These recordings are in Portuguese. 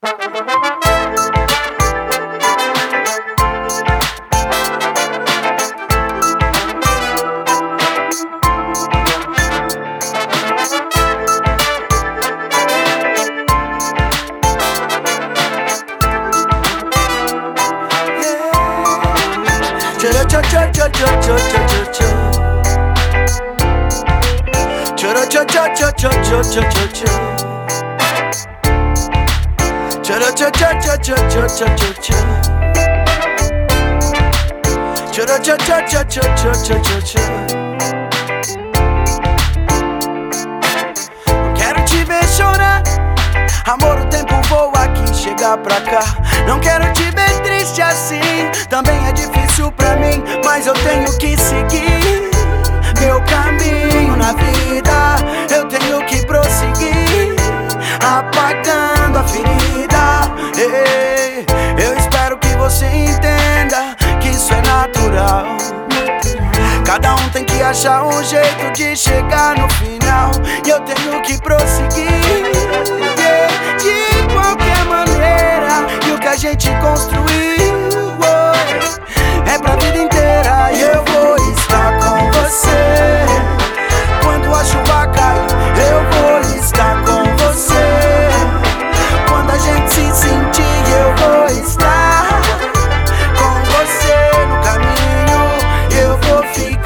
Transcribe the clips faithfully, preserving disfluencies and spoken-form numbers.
Não quero te ver chorar, amor, o tempo voa aqui, chega pra cá. Não quero te ver triste assim, também é difícil pra mim, mas eu tenho que seguir meu caminho na vida. Eu tenho que prosseguir, apagando a ferida. Ei, eu espero que você entenda que isso é natural. Cada um tem que achar um jeito de chegar no final, e eu tenho que prosseguir, yeah, de qualquer maneira. E o que a gente construiu, oh, é pra vida inteira. E eu vou estar com você quando a chuva cair. Eu vou estar com você quando a gente se sentir. Eu vou estar com você no caminho, eu vou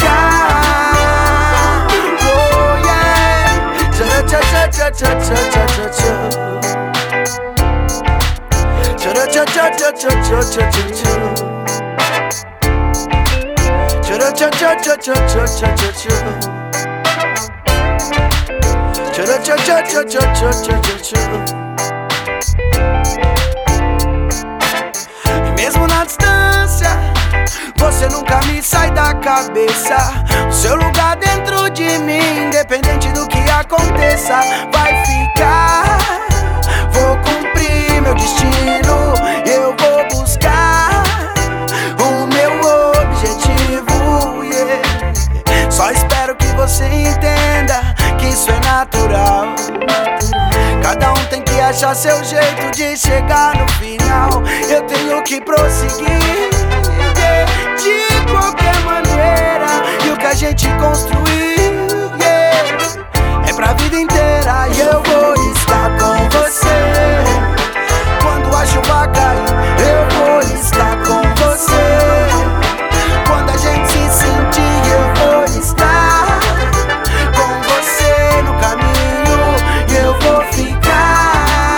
ficar. Oh yeah, tcha tcha tcha tcha tcha tcha tcha. Tcha tcha tcha tcha tcha tcha tcha. Tcha tcha tcha tcha tcha tcha tcha. Tcha tcha tcha tcha tcha tcha tcha. Mesmo na distância, você nunca me sai da cabeça. O seu lugar dentro de mim, independente do que aconteça, vai ficar. Vou cumprir meu destino, eu vou buscar o meu objetivo, yeah. Só espero que você entenda que isso é natural. Cada um tem que achar seu jeito de chegar no final. Eu tenho que prosseguir, yeah, de qualquer maneira. E o que a gente construiu, yeah, é pra vida inteira. E eu vou estar com você quando a chuva cair. Eu vou estar com você quando a gente se sentir. Eu vou estar com você no caminho, e eu vou ficar.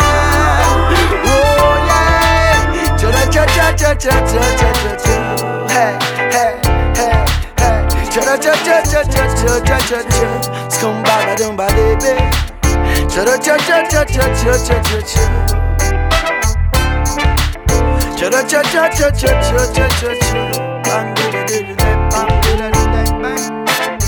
Cha cha cha cha cha cha. Hey hey hey hey. Cha cha cha cha cha cha cha cha cha. Scumbada dumba baby. Cha cha cha cha cha cha cha cha cha. Cha cha cha cha cha cha cha cha cha. Bang bang bang bang bang bang.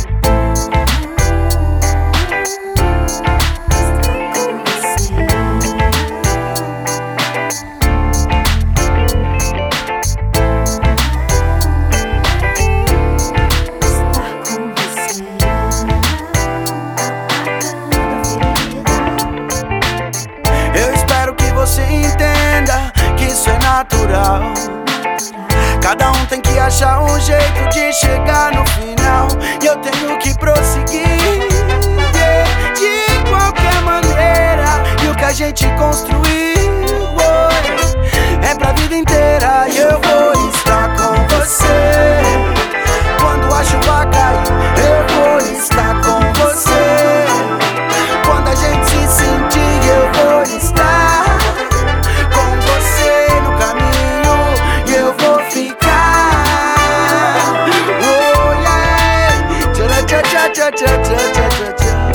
Você entenda que isso é natural. Cada um tem que achar um jeito de chegar no final, e eu tenho que prosseguir, yeah, de qualquer maneira. E o que a gente construiu, oh, é pra vida inteira. E eu vou estar com você quando a chuva cair. Eu vou estar com você quando a gente se sentir. Eu vou estar com você no caminho, e eu vou ficar. Oh yeah, cha cha cha cha cha cha cha cha.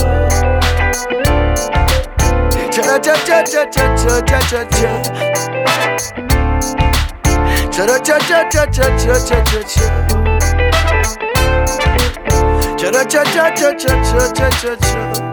Cha cha cha cha cha cha cha cha cha. Cha cha cha cha cha cha cha cha cha. Cha cha cha cha cha cha cha cha cha.